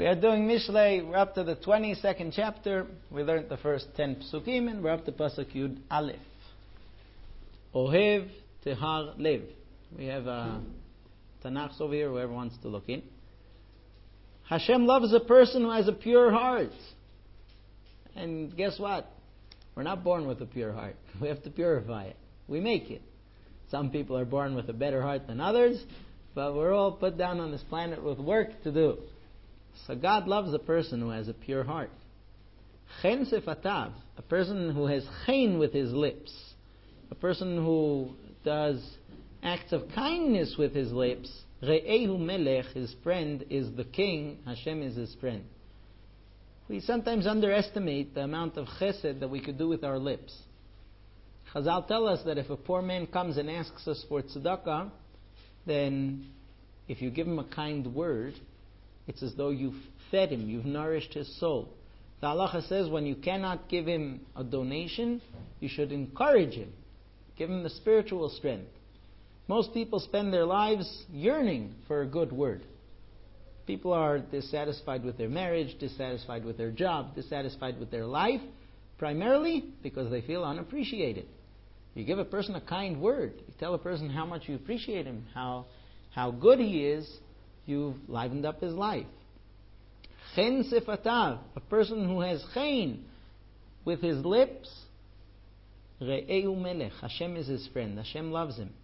We are doing Mishlei. We're up to the 22nd chapter. We learned the first 10 psukim, and we're up to Pasuk Yud Aleph. Ohev Tehar Lev. We have Tanakh over here, whoever wants to look in. Hashem loves a person who has a pure heart. And guess what? We're not born with a pure heart. We have to purify it. We make it. Some people are born with a better heart than others, but we're all put down on this planet with work to do. So God loves a person who has a pure heart. Chen sefatav, a person who has chen with his lips. A person who does acts of kindness with his lips. Re'ehu melech, his friend is the king. Hashem is his friend. We sometimes underestimate the amount of chesed that we could do with our lips. Chazal tell us that if a poor man comes and asks us for tzedakah, then if you give him a kind word, it's as though you've fed him, you've nourished his soul. The halacha says when you cannot give him a donation, you should encourage him. Give him the spiritual strength. Most people spend their lives yearning for a good word. People are dissatisfied with their marriage, dissatisfied with their job, dissatisfied with their life, primarily because they feel unappreciated. You give a person a kind word, you tell a person how much you appreciate him, how good he is, you've livened up his life. Chen sefatav, a person who has chen with his lips. Re'ehu melech, Hashem is his friend. Hashem loves him.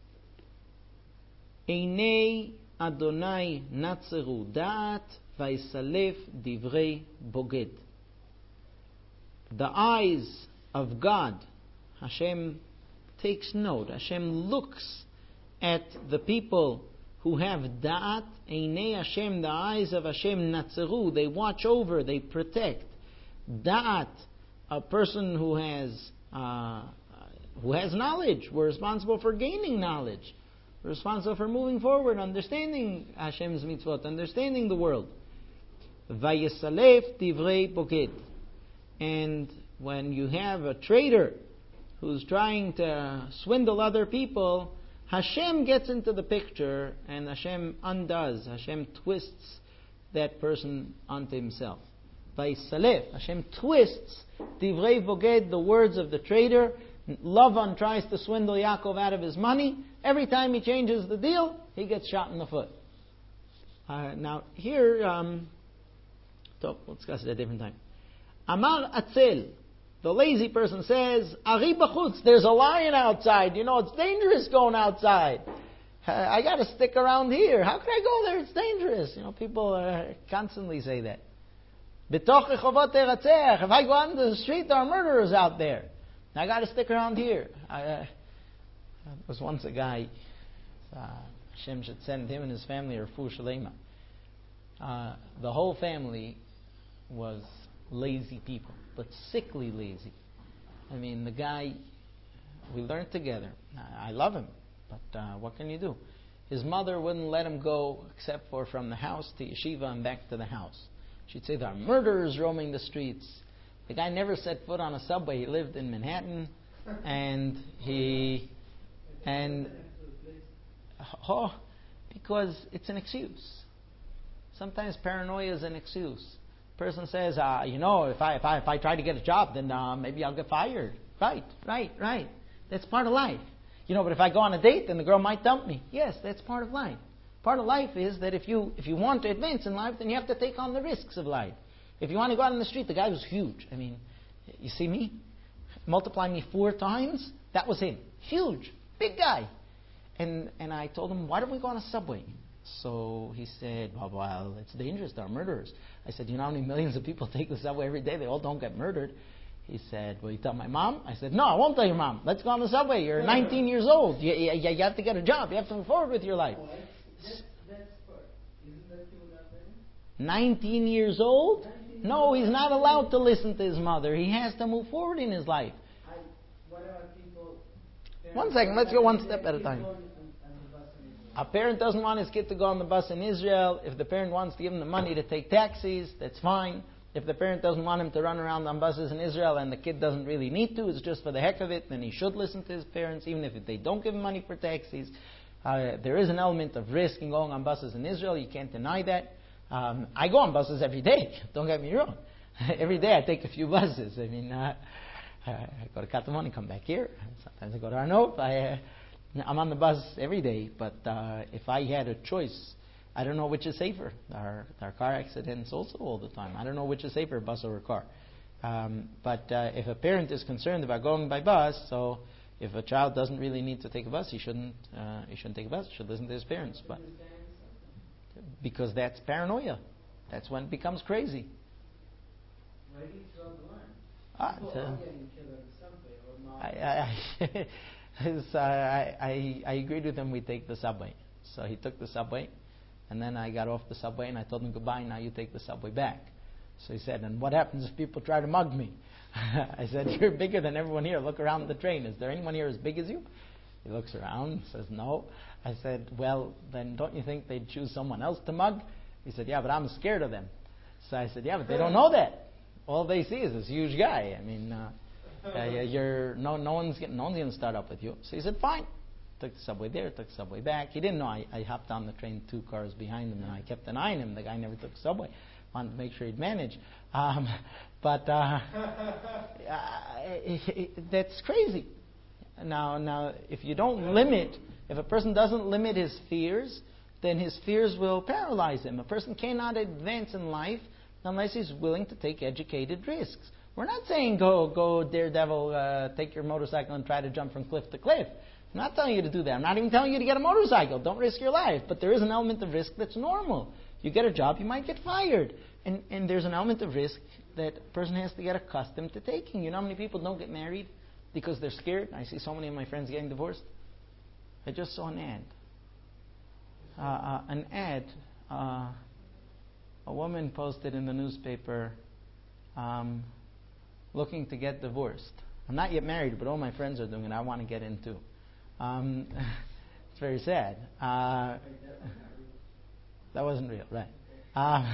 Einei Adonai natzeru da'at vaisalef divrei boged. The eyes of God, Hashem takes note. Hashem looks at the people who have da'at. Einei Hashem, the eyes of Hashem natzeru, they watch over, they protect. Da'at, a person who has knowledge. We're responsible for gaining knowledge. We're responsible for moving forward, understanding Hashem's mitzvot, understanding the world. Vayesalef divrei boged. And when you have a traitor who's trying to swindle other people, Hashem gets into the picture and Hashem undoes, Hashem twists that person onto himself. Vayesalef, Hashem twists divrei boged, the words of the traitor. Lavan tries to swindle Yaakov out of his money. Every time he changes the deal, he gets shot in the foot. Now here, we'll discuss it at a different time. Amar Atzel, the lazy person says, Ari b'chutz, there's a lion outside. You know, it's dangerous going outside. I got to stick around here. How can I go there? It's dangerous. You know, people constantly say that. B'toch rechovot teratzeach, if I go out into the street, there are murderers out there. I got to stick around here. There was once a guy, Hashem should send him and his family a refuah shalema. The whole family was lazy people, but sickly lazy. I mean, the guy, we learned together. I love him, but what can you do? His mother wouldn't let him go except for from the house to yeshiva and back to the house. She'd say there are murderers roaming the streets. The guy never set foot on a subway. He lived in Manhattan, because it's an excuse. Sometimes paranoia is an excuse. Person says, if I try to get a job, then maybe I'll get fired. Right. That's part of life. But if I go on a date, then the girl might dump me. Yes, that's part of life. Part of life is that if you want to advance in life, then you have to take on the risks of life. If you want to go out in the street, the guy was huge. I mean, you see me? Multiply me 4 times, that was him. Huge, big guy. And I told him, why don't we go on a subway? So he said, well, it's dangerous, there are murderers. I said, you know how many millions of people take the subway every day? They all don't get murdered. He said, will you tell my mom? I said, no, I won't tell your mom. Let's go on the subway. You're 19 years old. You have to get a job. You have to move forward with your life. 19 years old? No, he's not allowed to listen to his mother. He has to move forward in his life. One second, let's go one step at a time. A parent doesn't want his kid to go on the bus in Israel. If the parent wants to give him the money to take taxis, that's fine. If the parent doesn't want him to run around on buses in Israel and the kid doesn't really need to, it's just for the heck of it, then he should listen to his parents, even if they don't give him money for taxis. There is an element of risk in going on buses in Israel. You can't deny that. I go on buses every day. Don't get me wrong. Every day I take a few buses. I mean, I go to Katamon, come back here. Sometimes I go to Arnov. I'm on the bus every day. But if I had a choice, I don't know which is safer. Our car accidents also all the time. I don't know which is safer, bus or a car. But if a parent is concerned about going by bus, so if a child doesn't really need to take a bus, he shouldn't take a bus. He should listen to his parents. But because that's paranoia. That's when it becomes crazy. Why do you draw the line? People are getting killed on the subway or not. I agreed with him. We take the subway. So he took the subway, and then I got off the subway and I told him goodbye. Now you take the subway back. So he said, and what happens if people try to mug me? I said, you're bigger than everyone here. Look around the train. Is there anyone here as big as you? He looks around, says no. I said, well, then don't you think they'd choose someone else to mug? He said, yeah, but I'm scared of them. So I said, yeah, but they don't know that. All they see is this huge guy. I mean, no one's going to start up with you. So he said, fine. Took the subway there, took the subway back. He didn't know I hopped on the train 2 cars behind him, and I kept an eye on him. The guy never took the subway. Wanted to make sure he'd manage. But that's crazy. Now, if you don't limit, if a person doesn't limit his fears, then his fears will paralyze him. A person cannot advance in life unless he's willing to take educated risks. We're not saying go daredevil, take your motorcycle and try to jump from cliff to cliff. I'm not telling you to do that. I'm not even telling you to get a motorcycle. Don't risk your life. But there is an element of risk that's normal. You get a job, you might get fired. And there's an element of risk that a person has to get accustomed to taking. You know how many people don't get married because they're scared? I see so many of my friends getting divorced. I just saw an ad. A woman posted in the newspaper looking to get divorced. I'm not yet married, but all my friends are doing it. I want to get in too. It's very sad. That wasn't real, right?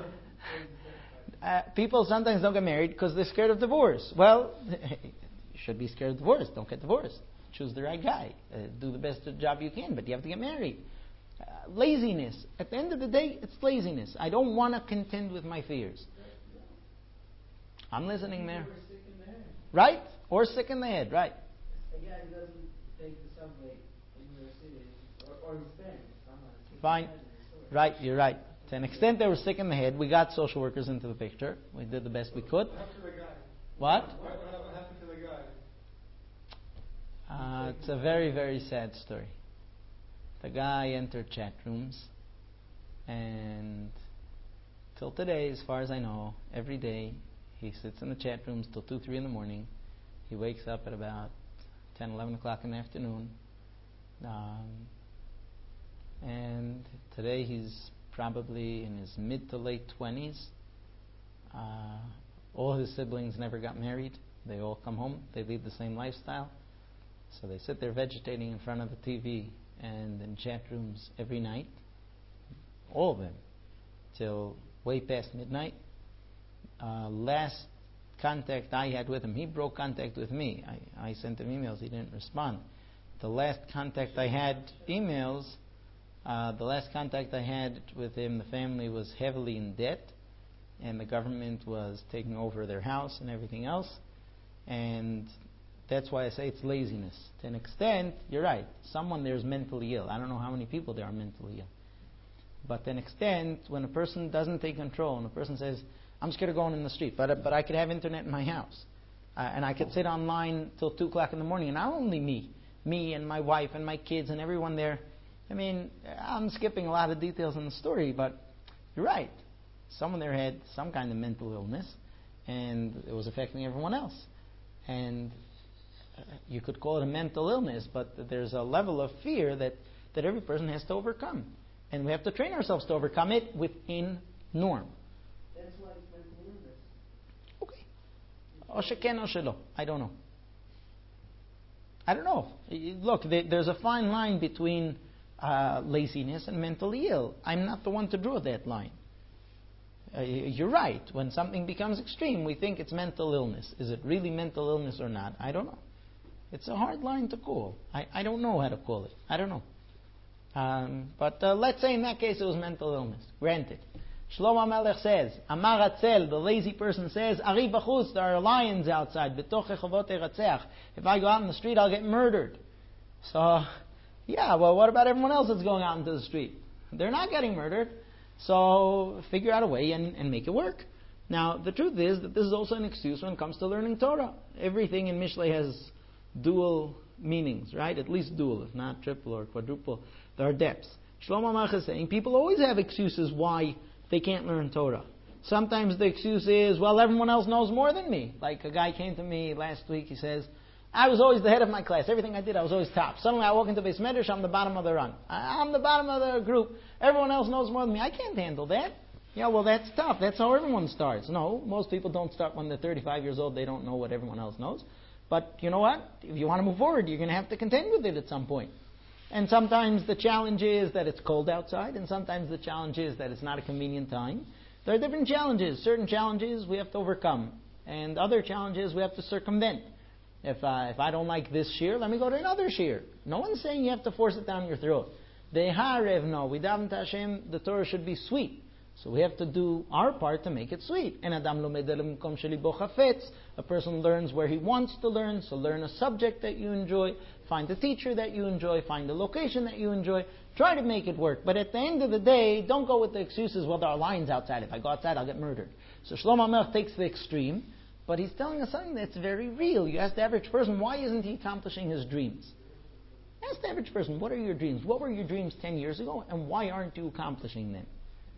People sometimes don't get married because they're scared of divorce. Well, you should be scared of divorce. Don't get divorced. Choose the right guy. Do the best job you can, but you have to get married. Laziness. At the end of the day, it's laziness. I don't want to contend with my fears. I'm listening there. Right? Or sick in the head, right? A guy who doesn't take the subway in New York City, or his parents. Fine. Right, you're right. To an extent, they were sick in the head. We got social workers into the picture. We did the best we could. What happened to the guy? What? What happened to the guy? It's a very, very sad story. The guy entered chat rooms, and till today, as far as I know, every day he sits in the chat rooms till 2, 3 in the morning. He wakes up at about 10, 11 o'clock in the afternoon. And today he's probably in his mid to late 20s. All his siblings never got married. They all come home. They lead the same lifestyle. So they sit there vegetating in front of the TV and in chat rooms every night. All of them. Till way past midnight. Last contact I had with him, he broke contact with me. I sent him emails. He didn't respond. The last contact I had with him, the family was heavily in debt, and the government was taking over their house and everything else. And that's why I say it's laziness. To an extent, you're right. Someone there is mentally ill. I don't know how many people there are mentally ill. But to an extent, when a person doesn't take control, and a person says, I'm scared of going in the street, but I could have internet in my house. And I could sit online till 2 o'clock in the morning, and not only me and my wife and my kids and everyone there. I mean, I'm skipping a lot of details in the story, but you're right. Someone there had some kind of mental illness, and it was affecting everyone else. And you could call it a mental illness, but there's a level of fear that every person has to overcome. And we have to train ourselves to overcome it within norm. That's why it's mental illness. Okay. O sheken o shelo. I don't know. Look, there's a fine line between laziness and mentally ill. I'm not the one to draw that line. You're right. When something becomes extreme, we think it's mental illness. Is it really mental illness or not? I don't know. It's a hard line to call. I don't know how to call it. I don't know. But let's say in that case it was mental illness. Granted. Shlomo Melech says, Amar Atzel, the lazy person says, Ari b'chutz, there are lions outside. B'toch echavot eratzeach. If I go out in the street, I'll get murdered. So, yeah, well, what about everyone else that's going out into the street? They're not getting murdered. So, figure out a way and make it work. Now, the truth is that this is also an excuse when it comes to learning Torah. Everything in Mishlei has dual meanings, right? At least dual, if not triple or quadruple. There are depths. Shlomo Melech is saying people always have excuses why they can't learn Torah. Sometimes the excuse is, well, everyone else knows more than me. Like a guy came to me last week, he says, I was always the head of my class. Everything I did, I was always top. Suddenly I walk into Beis Medrash, I'm the bottom of the run. I'm the bottom of the group. Everyone else knows more than me. I can't handle that. Yeah, well, that's tough. That's how everyone starts. No, most people don't start when they're 35 years old. They don't know what everyone else knows. But you know what? If you want to move forward, you're going to have to contend with it at some point. And sometimes the challenge is that it's cold outside, and sometimes the challenge is that it's not a convenient time. There are different challenges. Certain challenges we have to overcome, and other challenges we have to circumvent. If I don't like this shear, let me go to another shear. No one's saying you have to force it down your throat. Deharev, no. We daven to Hashem, the Torah should be sweet. So we have to do our part to make it sweet. And Adam lomed lemkom shelibo chafetz. A person learns where he wants to learn. So learn a subject that you enjoy. Find a teacher that you enjoy. Find a location that you enjoy. Try to make it work. But at the end of the day, don't go with the excuses, well, there are lions outside. If I go outside, I'll get murdered. So Shlomo Melech takes the extreme. But he's telling us something that's very real. You ask the average person, why isn't he accomplishing his dreams? Ask the average person, what are your dreams? What were your dreams 10 years ago? And why aren't you accomplishing them?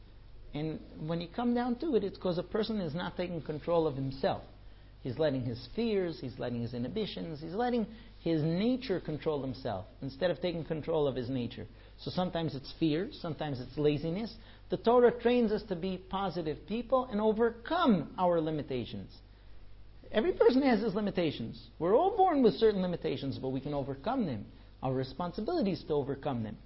And when you come down to it, it's because a person is not taking control of himself. He's letting his fears, he's letting his inhibitions, he's letting his nature control himself instead of taking control of his nature. So sometimes it's fear, sometimes it's laziness. The Torah trains us to be positive people and overcome our limitations. Every person has his limitations. We're all born with certain limitations, but we can overcome them. Our responsibility is to overcome them.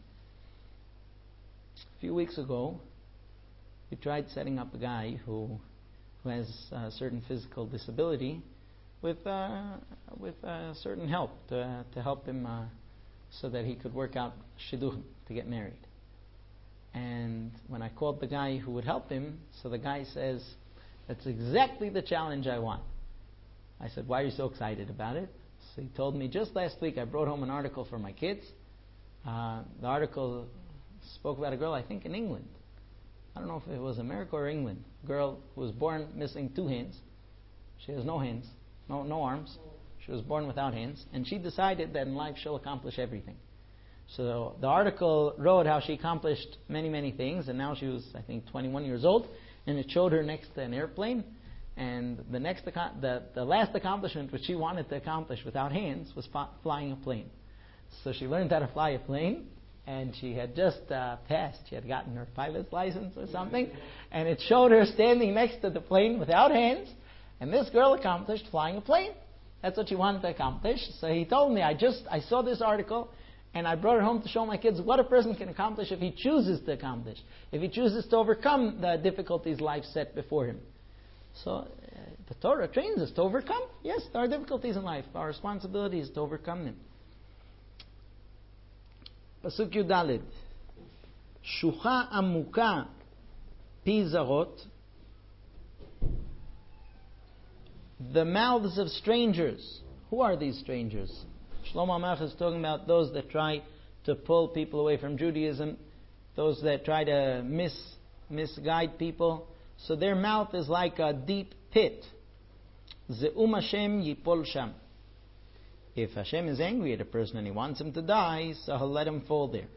A few weeks ago, we tried setting up a guy who has a certain physical disability with certain help to help him so that he could work out shidduchim, to get married. And when I called the guy who would help him, so the guy says, that's exactly the challenge I want. I said, why are you so excited about it? So he told me, just last week I brought home an article for my kids. The article spoke about a girl, I think in England. I don't know if it was America or England. A girl who was born missing 2 hands. She has no hands, no arms. She was born without hands. And she decided that in life she'll accomplish everything. So the article wrote how she accomplished many, many things. And now she was, I think, 21 years old. And it showed her next to an airplane. And the last accomplishment which she wanted to accomplish without hands was flying a plane. So she learned how to fly a plane, and she had just passed. She had gotten her pilot's license or something, and it showed her standing next to the plane without hands, and this girl accomplished flying a plane. That's what she wanted to accomplish. So he told me, I saw this article, and I brought it home to show my kids what a person can accomplish if he chooses to accomplish, if he chooses to overcome the difficulties life set before him. So the Torah trains us to overcome. Yes, there are difficulties in life. Our responsibility is to overcome them. Pasuk Yudalid. Shucha amuka pi zarot. The mouths of strangers. Who are these strangers? Shlomo Melech is talking about those that try to pull people away from Judaism, those that try to misguide people. So their mouth is like a deep pit. Ze'um Hashem yipol sham. If Hashem is angry at a person and He wants him to die, so He'll let him fall there.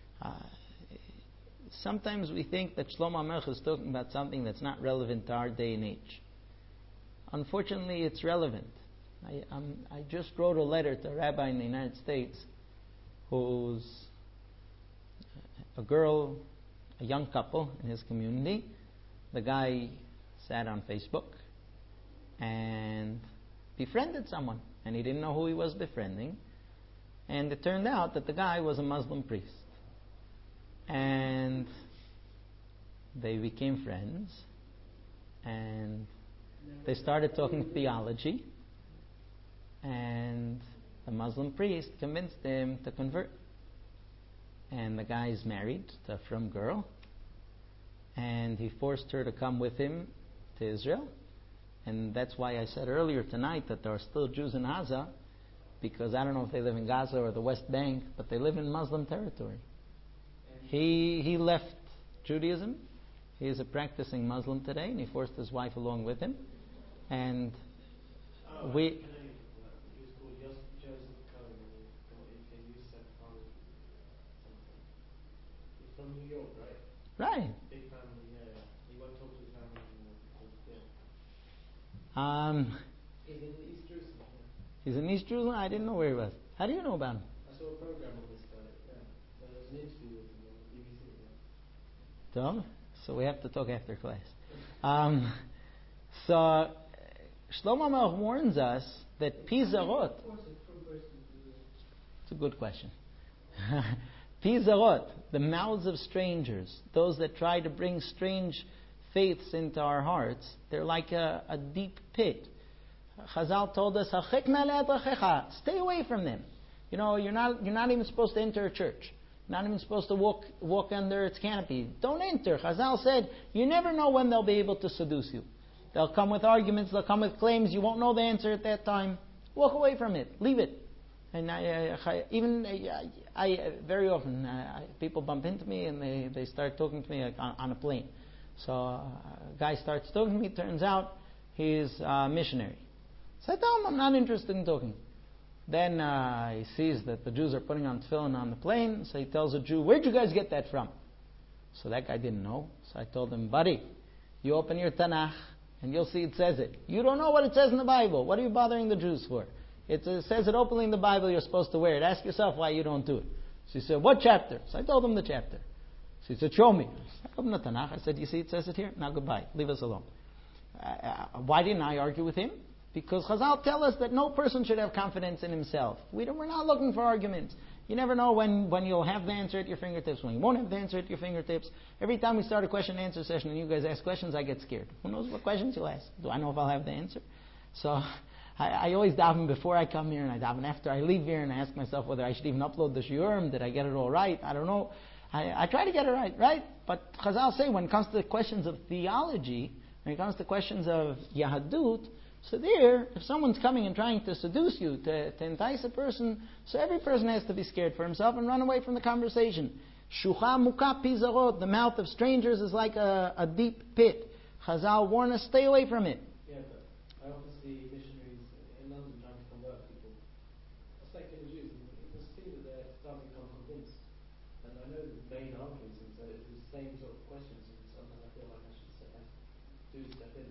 Sometimes we think that Shlomo Melech is talking about something that's not relevant to our day and age. Unfortunately, it's relevant. I just wrote a letter to a rabbi in the United States who's a young couple in his community. The guy sat on Facebook and befriended someone, and he didn't know who he was befriending. And it turned out that the guy was a Muslim priest. And they became friends, and they started talking theology, and the Muslim priest convinced him to convert. And the guy is married to a frum girl, and he forced her to come with him to Israel. And that's why I said earlier tonight that there are still Jews in Gaza, because I don't know if they live in Gaza or the West Bank, but they live in Muslim territory. He left Judaism. He is a practicing Muslim today, and he forced his wife along with him. And we... From New York, right? Right. Big family, yeah. He won't talk to his family anymore because, He's in East Jerusalem. Yeah. He's in East Jerusalem? I didn't know where he was. How do you know about him? I saw a program on this guy, yeah. There was an interview with him on BBC, yeah. Tom? So we have to talk after class. So Shlomo Melech warns us that Pizarot... It's a good question. Pizarot, the mouths of strangers, those that try to bring strange faiths into our hearts, they're like a deep pit. Chazal told us, stay away from them. You know, you're not even supposed to enter a church. You're not even supposed to walk under its canopy. Don't enter. Chazal said, you never know when they'll be able to seduce you. They'll come with arguments, they'll come with claims, you won't know the answer at that time. Walk away from it. Leave it. And I very often, people bump into me and they start talking to me on a plane. So a guy starts talking to me, turns out he's a missionary. So I tell him I'm not interested in talking. Then he sees that the Jews are putting on tefillin on the plane, so he tells a Jew, where'd you guys get that from? So that guy didn't know. So I told him, buddy, you open your Tanakh and you'll see it says it. You don't know what it says in the Bible. What are you bothering the Jews for? It says it openly in the Bible, you're supposed to wear it. Ask yourself why you don't do it. So he said, what chapter? So I told him the chapter. So he said, show me. I opened the Tanakh. I said, you see it says it here? Now goodbye. Leave us alone. Why didn't I argue with him? Because Chazal tell us that no person should have confidence in himself. We're not looking for arguments. You never know when you'll have the answer at your fingertips, when you won't have the answer at your fingertips. Every time we start a question and answer session and you guys ask questions, I get scared. Who knows what questions you'll ask? Do I know if I'll have the answer? So I always daven before I come here and I daven after I leave here and I ask myself whether I should even upload the shiurim. Did I get it all right? I don't know. I try to get it right? But Chazal say when it comes to the questions of theology, when it comes to questions of Yahadut, so there, if someone's coming and trying to seduce you, to entice a person, so every person has to be scared for himself and run away from the conversation. Shucha muka pizarot, the mouth of strangers is like a deep pit. Chazal warn us, stay away from it. Yeah, but I often see missionaries in London trying to convert people, especially the Jews, and you can see that they're starting to become convinced. And I know the main arguments, and so it's the same sort of questions, and sometimes I feel like I should step in.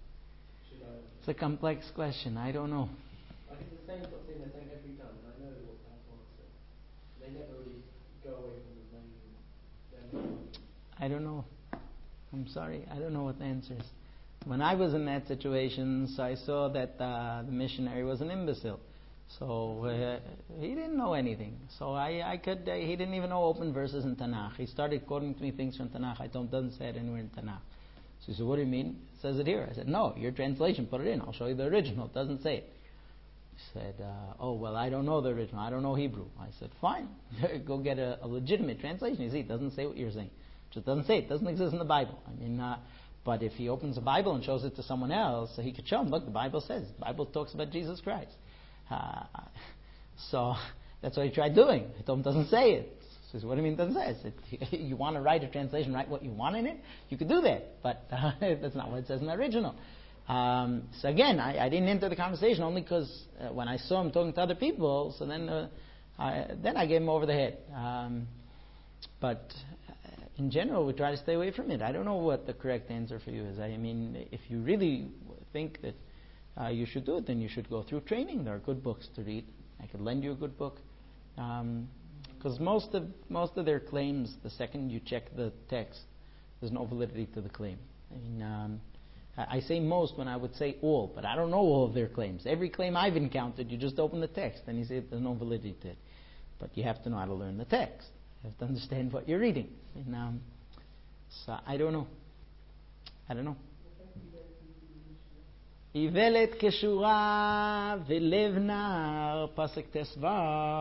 It's a complex question. I don't know. I think the same sort of thing they're saying every time, and I know what that's answer. They never really go away from the main. I don't know. I'm sorry. I don't know what the answer is. When I was in that situation, so I saw that the missionary was an imbecile. So he didn't know anything. So he didn't even know open verses in Tanakh. He started quoting to me things from Tanakh. I told him it doesn't say it anywhere in Tanakh. So he said, what do you mean? It says it here. I said, no, your translation, put it in. I'll show you the original. It doesn't say it. He said, oh, well, I don't know the original. I don't know Hebrew. I said, fine. Go get a legitimate translation. You see, it doesn't say what you're saying. It just doesn't say it. It doesn't exist in the Bible. I mean, but if he opens the Bible and shows it to someone else, so he could show him, look, the Bible says. The Bible talks about Jesus Christ. So that's what he tried doing. I told him, it doesn't say it. He says, what do you mean it doesn't say it? I said, you want to write a translation, write what you want in it? You could do that. But that's not what it says in the original. So again, I didn't enter the conversation only because when I saw him talking to other people, so then I gave him over the head. But in general, we try to stay away from it. I don't know what the correct answer for you is. I mean, if you really think that you should do it, then you should go through training. There are good books to read. I could lend you a good book. Because most of their claims, the second you check the text, there's no validity to the claim. I mean, I say most when I would say all, but I don't know all of their claims. Every claim I've encountered, you just open the text and you say there's no validity to it. But you have to know how to learn the text. You have to understand what you're reading. And, so I don't know. Ivelet keshura v'lev nar, pasuk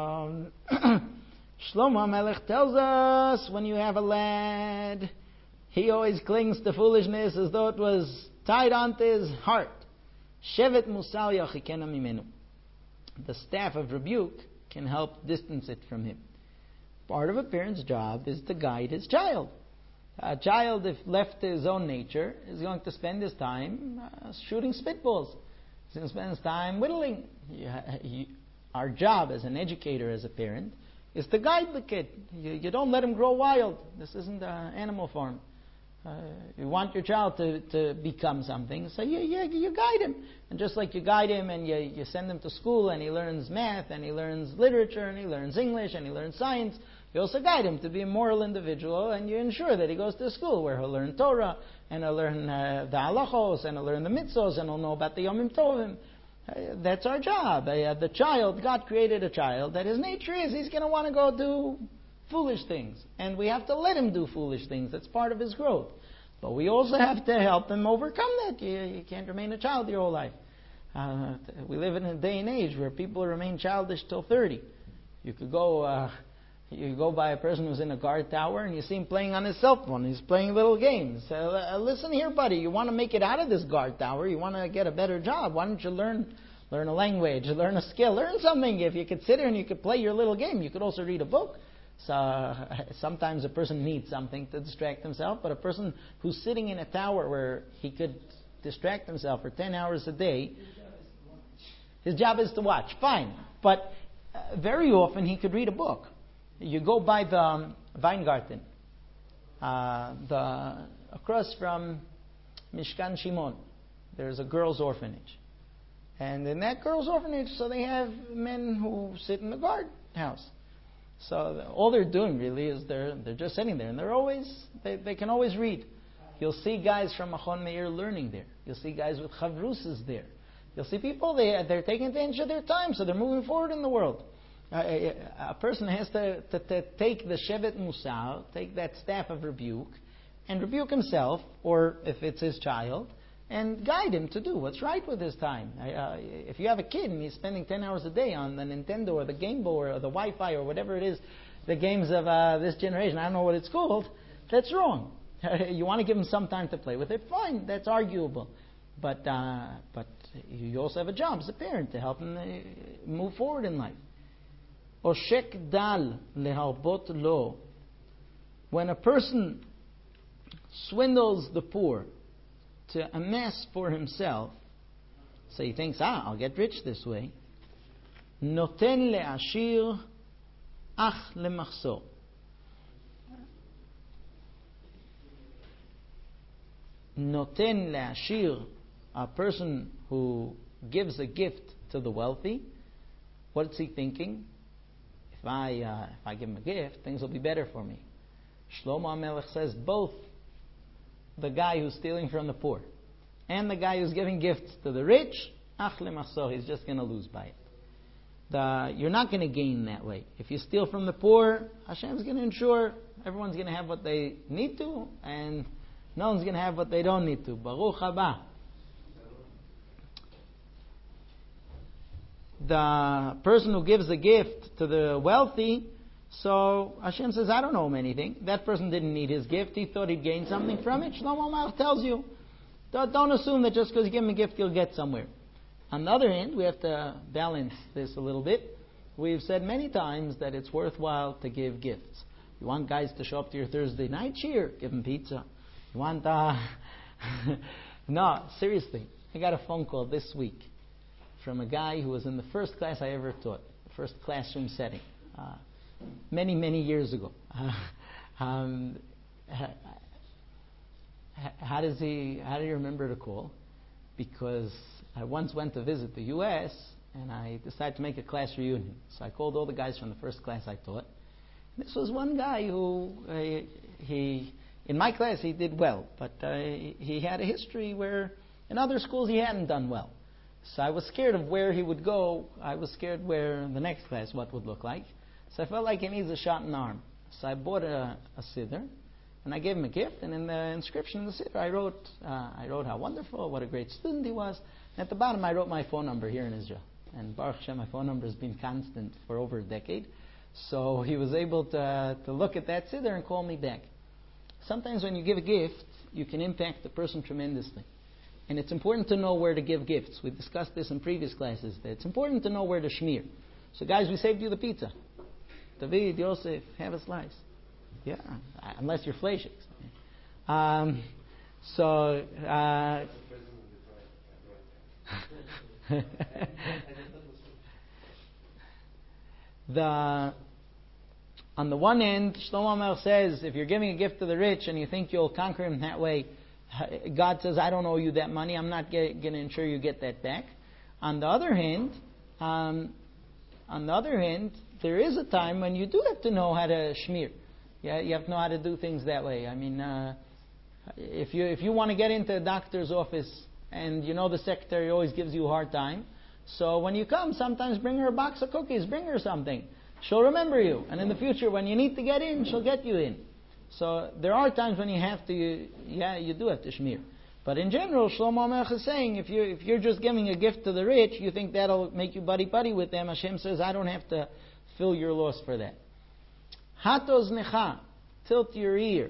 tesvav. Shlomo Melech tells us when you have a lad He always clings to foolishness as though it was tied onto his heart. Shevet musar yachikena mimenu. The staff of rebuke can help distance it from him. Part of a parent's job is to guide his child. A child, if left to his own nature, is going to spend his time shooting spitballs. He's going to spend his time whittling. Our job as an educator, as a parent, is to guide the kid. You don't let him grow wild. This isn't an animal farm. You want your child to become something, so you guide him. And just like you guide him and you send him to school and he learns math and he learns literature and he learns English and he learns science, you also guide him to be a moral individual, and you ensure that he goes to school where he'll learn Torah and he'll learn the halachos and he'll learn the mitzvos and he'll know about the yomim tovim. That's our job. The child, God created a child that his nature is he's going to want to go do foolish things. And we have to let him do foolish things. That's part of his growth. But we also have to help him overcome that. You can't remain a child your whole life. We live in a day and age where people remain childish till 30. You could go by a person who's in a guard tower and you see him playing on his cell phone. He's playing little games. Listen here, buddy. You want to make it out of this guard tower. You want to get a better job. Why don't you learn a language, learn a skill, learn something. If you could sit here and you could play your little game, you could also read a book. So sometimes a person needs something to distract himself, but a person who's sitting in a tower where he could distract himself for 10 hours a day, his job is to watch. Fine. But very often he could read a book. You go by the Weingarten, across from Mishkan Shimon. There's a girls' orphanage. And in that girls' orphanage, so they have men who sit in the guard house. So all they're doing really is they're just sitting there, and they can always read. You'll see guys from Machon Meir learning there. You'll see guys with chavrusas there. You'll see people they're taking advantage of their time, so they're moving forward in the world. A person has to take the shevet musar, take that staff of rebuke, and rebuke himself, or if it's his child, and guide him to do what's right with his time. If you have a kid and he's spending 10 hours a day on the Nintendo or the Game Boy or the Wi-Fi or whatever it is, the games of this generation, I don't know what it's called, that's wrong. You want to give him some time to play with it, fine, that's arguable. But you also have a job as a parent to help him move forward in life. Oshek dal leharbot lo. When a person swindles the poor to amass for himself, so he thinks, I'll get rich this way. Noten le'ashir ach lemachsor. Noten le'ashir, a person who gives a gift to the wealthy, what's he thinking? If I give him a gift, things will be better for me. Shlomo HaMelech says both the guy who's stealing from the poor and the guy who's giving gifts to the rich, ach lemachsor, he's just going to lose by it. You're not going to gain that way. If you steal from the poor, Hashem's going to ensure everyone's going to have what they need to, and no one's going to have what they don't need to. Baruch haba. The person who gives a gift to the wealthy, so Hashem says, I don't owe him anything. That person didn't need his gift. He thought he'd gain something from it. Shlomo HaMelech tells you, don't assume that just because you give him a gift, you'll get somewhere. On the other hand, we have to balance this a little bit. We've said many times that it's worthwhile to give gifts. You want guys to show up to your Thursday night cheer, give them pizza. You want, no, seriously. I got a phone call this week from a guy who was in the first class I ever taught, the first classroom setting, many, many years ago. How do you remember the call? Because I once went to visit the U.S. and I decided to make a class reunion. So I called all the guys from the first class I taught. This was one guy who, in my class he did well, but he had a history where in other schools he hadn't done well. So I was scared of where he would go. I was scared where the next class, what would look like. So I felt like he needs a shot in the arm. So I bought a siddur, and I gave him a gift. And in the inscription in the siddur, I wrote how wonderful, what a great student he was. And at the bottom, I wrote my phone number here in Israel. And Baruch Hashem, my phone number has been constant for over a decade. So he was able to look at that siddur and call me back. Sometimes when you give a gift, you can impact the person tremendously. And it's important to know where to give gifts. We discussed this in previous classes. That it's important to know where to shmear. So guys, we saved you the pizza. David, Yosef, have a slice. Yeah, unless you're fleshik. On the one end, Shlomo Melech says, if you're giving a gift to the rich and you think you'll conquer him that way, God says, I don't owe you that money. I'm not going to ensure you get that back. On the other hand, there is a time when you do have to know how to shmear. Yeah, you have to know how to do things that way. I mean, if you want to get into a doctor's office and you know the secretary always gives you a hard time, so when you come, sometimes bring her a box of cookies, bring her something. She'll remember you. And in the future, when you need to get in, she'll get you in. So there are times when you have to, you do have to shmear. But in general, Shlomo Melech is saying, if you're just giving a gift to the rich, you think that'll make you buddy-buddy with them, Hashem says, I don't have to fill your loss for that. Hatoz necha, tilt your ear.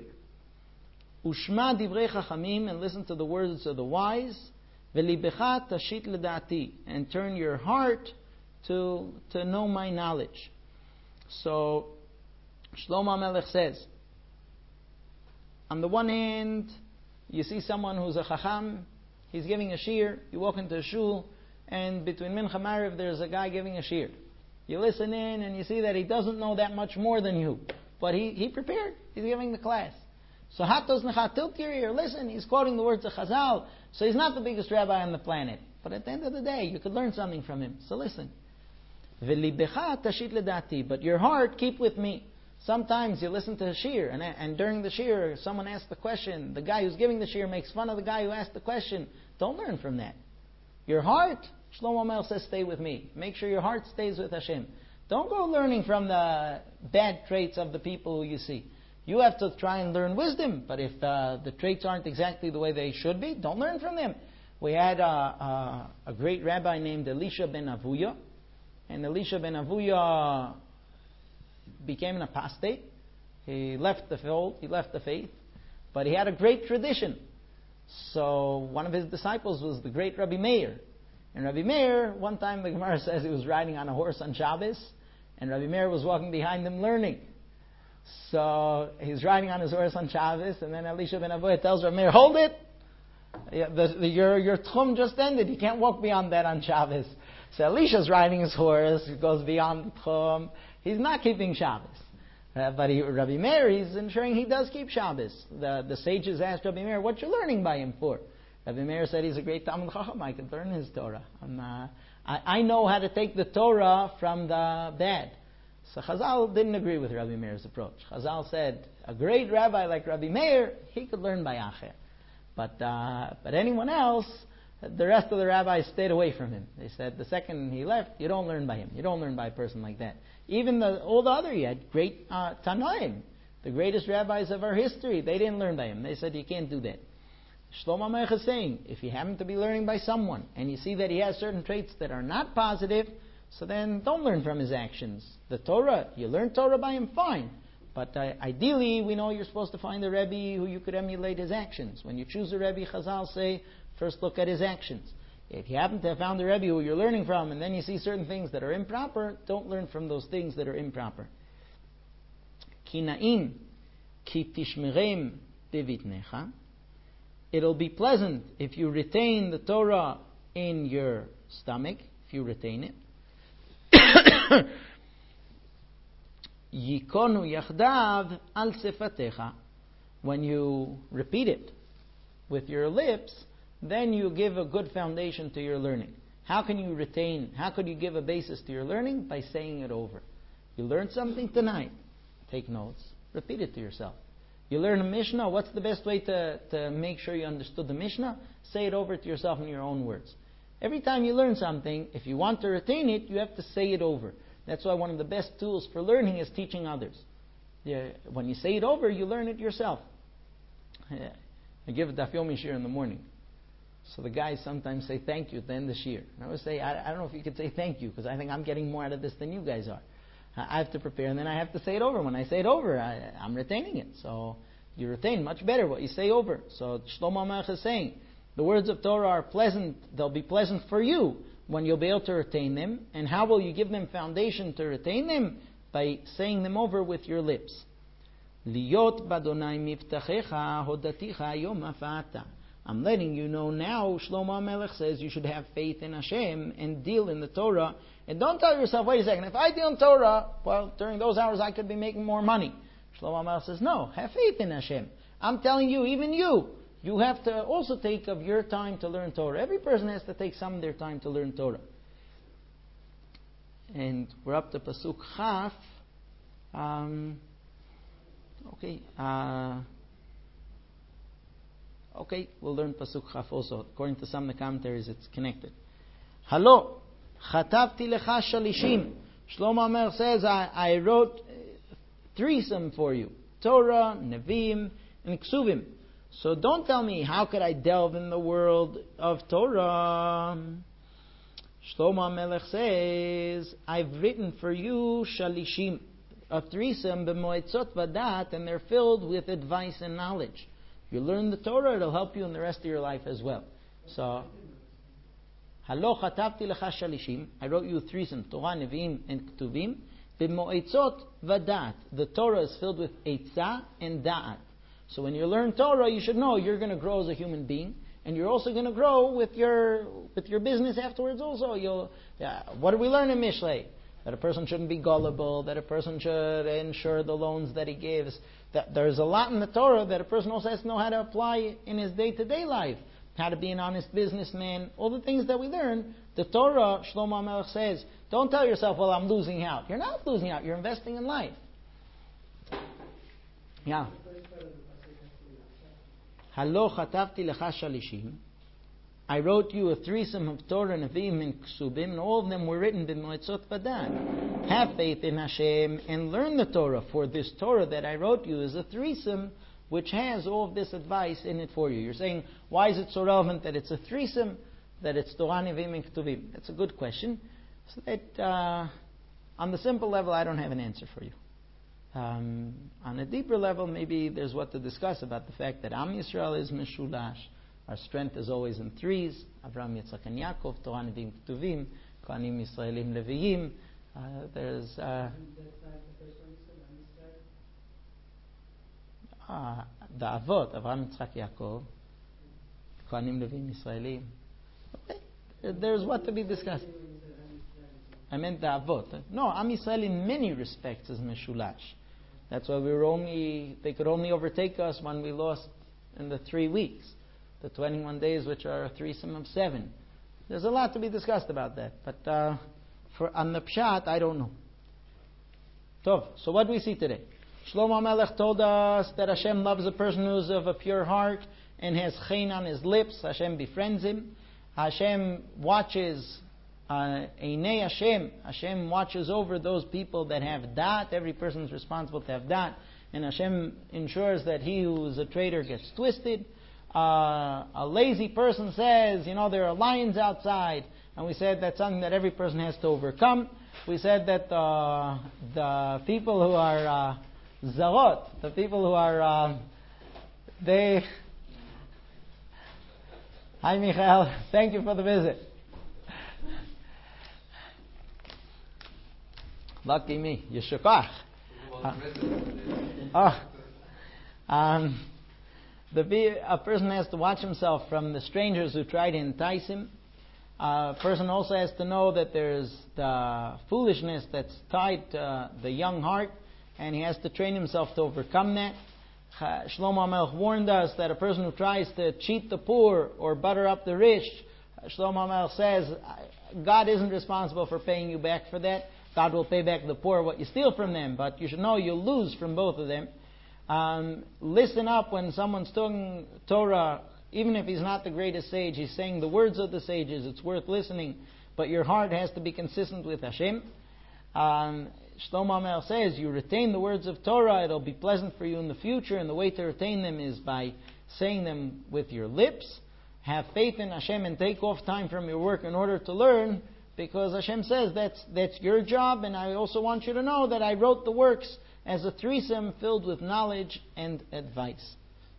Ushma divrei chachamim, and listen to the words of the wise. Velibecha tashit ledati, and turn your heart to know my knowledge. So, Shlomo Melech says, on the one hand, you see someone who's a chacham, he's giving a shir, you walk into a shul, and between Mincha and Mariv there's a guy giving a shir. You listen in and you see that he doesn't know that much more than you, but he prepared, he's giving the class. So Hatos Necha, tilt your ear, listen, he's quoting the words of Chazal, so he's not the biggest rabbi on the planet, but at the end of the day, you could learn something from him, so listen. V'libecha tashit ledati, but your heart, keep with me. Sometimes you listen to a shir, and during the shir, someone asks the question. The guy who's giving the shir makes fun of the guy who asked the question. Don't learn from that. Your heart, Shlomo Melech says, stay with me. Make sure your heart stays with Hashem. Don't go learning from the bad traits of the people who you see. You have to try and learn wisdom, but if the traits aren't exactly the way they should be, don't learn from them. We had a great rabbi named Elisha ben Avuya, and Elisha ben Avuya became an apostate. He left the fold, he left the faith, but he had a great tradition. So one of his disciples was the great Rabbi Meir. And Rabbi Meir, one time the Gemara says he was riding on a horse on Shabbos, and Rabbi Meir was walking behind him learning. So he's riding on his horse on Shabbos, and then Elisha ben Avuya tells Rabbi Meir, hold it! Your tchum just ended, you can't walk beyond that on Shabbos. So Elisha's riding his horse, he goes beyond the tchum. He's not keeping Shabbos. But Rabbi Meir, he's ensuring he does keep Shabbos. The sages asked Rabbi Meir, what you learning by him for? Rabbi Meir said he's a great Talmud Chacham, I could learn his Torah. I know how to take the Torah from the bad. So Chazal didn't agree with Rabbi Meir's approach. Chazal said, a great rabbi like Rabbi Meir, he could learn by Acher. But anyone else, the rest of the rabbis stayed away from him. They said the second he left, you don't learn by him. You don't learn by a person like that. Even all the other, you had great Tanaim, the greatest rabbis of our history. They didn't learn by him. They said you can't do that. Shlomo Melech is saying, if you happen to be learning by someone and you see that he has certain traits that are not positive, so then don't learn from his actions. The Torah, you learn Torah by him, fine. But ideally, we know you're supposed to find a Rebbe who you could emulate his actions. When you choose a Rebbe, Chazal say, first look at his actions. If you happen to have found a Rebbe who you're learning from, and then you see certain things that are improper, don't learn from those things that are improper. Ki na'im ki tishmerem bevitnecha. It'll be pleasant if you retain the Torah in your stomach, if you retain it. Yikonu yachdav al sefatecha. When you repeat it with your lips, then you give a good foundation to your learning. How can you retain, how could you give a basis to your learning? By saying it over. You learned something tonight, take notes, repeat it to yourself. You learn a Mishnah, what's the best way to make sure you understood the Mishnah? Say it over to yourself in your own words. Every time you learn something, if you want to retain it, you have to say it over. That's why one of the best tools for learning is teaching others. When you say it over, you learn it yourself. I give a Daf Yomi shir in the morning. So the guys sometimes say thank you at the end of the shir. I always say, I don't know if you could say thank you, because I think I'm getting more out of this than you guys are. I have to prepare, and then I have to say it over. When I say it over, I'm retaining it. So you retain much better what you say over. So Shlomo HaMelech is saying, the words of Torah are pleasant, they'll be pleasant for you when you'll be able to retain them. And how will you give them foundation to retain them? By saying them over with your lips. Liyot badonai mivtachecha hodaticha yom afata. I'm letting you know now, Shlomo HaMelech says you should have faith in Hashem and deal in the Torah. And don't tell yourself, wait a second, if I deal in Torah, well, during those hours I could be making more money. Shlomo HaMelech says, no, have faith in Hashem. I'm telling you, even you have to also take of your time to learn Torah. Every person has to take some of their time to learn Torah. And we're up to Pasuk Chaf. Okay, we'll learn Pasuk Chaf also. According to some of the commentaries, it's connected. Halo, Chatavti lecha shalishim. Shlomo HaMelech says, I wrote threesome for you. Torah, Nevi'im, and Ksuvim. So don't tell me, how could I delve in the world of Torah? Shlomo HaMelech says, I've written for you shalishim, a threesome, b'moetzot vadat, and they're filled with advice and knowledge. You learn the Torah, it'll help you in the rest of your life as well. So, Halo chatavti lecha shalishim, I wrote you a threesome, Torah, Nevi'im, and Ktuvim, b'moetzot vadat. The Torah is filled with eitzah and da'at. So when you learn Torah, you should know you're going to grow as a human being, and you're also going to grow with your business afterwards also. What do we learn in Mishlei? That a person shouldn't be gullible, that a person should ensure the loans that he gives. That there's a lot in the Torah that a person also has to know how to apply in his day-to-day life. How to be an honest businessman, all the things that we learn. The Torah, Shlomo HaMelech says, don't tell yourself, well, I'm losing out. You're not losing out, you're investing in life. Yeah. Halo chatavti lecha shalishim. I wrote you a threesome of Torah, Nevi'im, and Ksubim, and all of them were written b'moetzot vadat. Have faith in Hashem and learn the Torah, for this Torah that I wrote you is a threesome which has all of this advice in it for you. You're saying, why is it so relevant that it's a threesome, that it's Torah, Nevi'im, and Ktuvim? That's a good question. So that, on the simple level, I don't have an answer for you. On a deeper level, maybe there's what to discuss about the fact that Am Yisrael is Meshulash. Our strength is always in threes. Avraham, Yitzchak, and Yaakov. Torah, Nevi'im, Ktuvim. Kohanim, Yisraelim, Levi'im. There's the Avot. Avraham, Yitzchak, Yaakov. Kohanim, Levi'im, Yisraelim. Okay. There's what to be discussed. I meant the Avot. No, Am Yisrael in many respects is Meshulash. That's why they could only overtake us when we lost in the 3 weeks. The 21 days, which are a threesome of 7. There's a lot to be discussed about that. But on the Pshat, I don't know. So what do we see today? Shlomo HaMelech told us that Hashem loves a person who's of a pure heart and has chen on his lips. Hashem befriends him. Hashem watches Einei Hashem. Hashem watches over those people that have dat. Every person is responsible to have dat. And Hashem ensures that he who is a traitor gets twisted. A lazy person says, there are lions outside. And we said that's something that every person has to overcome. We said that the people who are zarot, the people who are, Hi Michael, thank you for the visit. Lucky me, Yeshukach. A person has to watch himself from the strangers who try to entice him. A person also has to know that there's the foolishness that's tied to the young heart, and he has to train himself to overcome that. Shlomo HaMelech warned us that a person who tries to cheat the poor or butter up the rich, Shlomo HaMelech says, God isn't responsible for paying you back for that. God will pay back the poor what you steal from them, but you should know you'll lose from both of them. Listen up when someone's talking Torah, even if he's not the greatest sage, he's saying the words of the sages, it's worth listening, but your heart has to be consistent with Hashem. Shlomo HaMelech says, you retain the words of Torah, it'll be pleasant for you in the future, and the way to retain them is by saying them with your lips. Have faith in Hashem and take off time from your work in order to learn, because Hashem says that's your job, and I also want you to know that I wrote the works as a threesome filled with knowledge and advice.